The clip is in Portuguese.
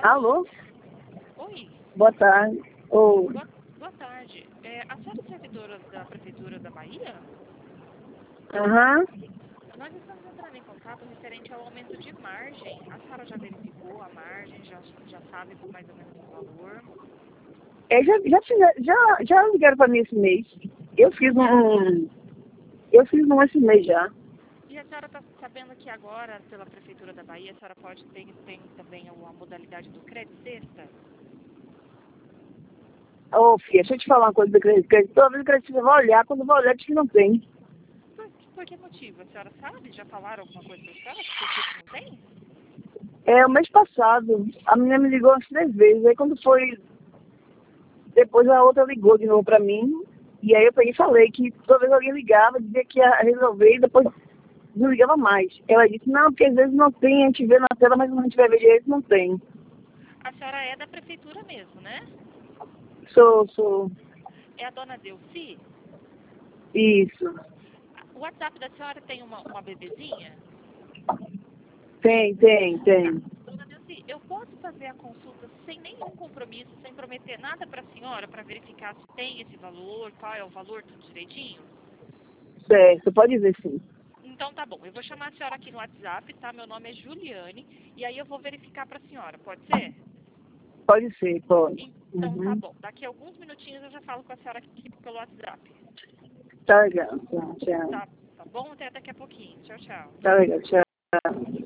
Alô? Oi, Boa tarde. Oh, boa tarde. A senhora é servidora da Prefeitura da Bahia? aham. Nós estamos entrando em contato referente ao aumento de margem. A senhora já verificou a margem, já sabe mais ou menos o valor? Já ligaram para mim esse mês. Eu fiz um esse mês já. E a senhora está sabendo que agora, pela Prefeitura da Bahia, a senhora pode ter também a modalidade do crédito sexta? Ô, filha, deixa eu te falar uma coisa do crédito. Toda vez que você vai olhar, quando vai olhar, diz que não tem. Por que motivo? A senhora sabe? Já falaram alguma coisa para a senhora? Por que que não tem? É, o mês passado, a menina me ligou umas 3 vezes. Aí quando foi, depois a outra ligou de novo para mim. E aí eu peguei e falei que toda vez que alguém ligava, dizia que ia resolver e depois não ligava mais. Ela disse, não, porque às vezes não tem, a gente vê na tela, mas quando a gente vai ver direito, não tem. A senhora é da Prefeitura mesmo, né? Sou. É a dona Delci? Isso. O WhatsApp da senhora tem uma bebezinha? Tem. Dona Delci, eu posso fazer a consulta sem nenhum compromisso, sem prometer nada para a senhora, para verificar se tem esse valor, qual é o valor, tudo direitinho? Certo, pode ver sim. Então tá bom, eu vou chamar a senhora aqui no WhatsApp, tá? Meu nome é Juliane, e aí eu vou verificar para a senhora, pode ser? Pode ser, pode. Então tá Uhum. bom, daqui a alguns minutinhos eu já falo com a senhora aqui pelo WhatsApp. Tá legal, tchau. Tá bom? Até daqui a pouquinho. Tchau, tchau. Tá legal, tchau.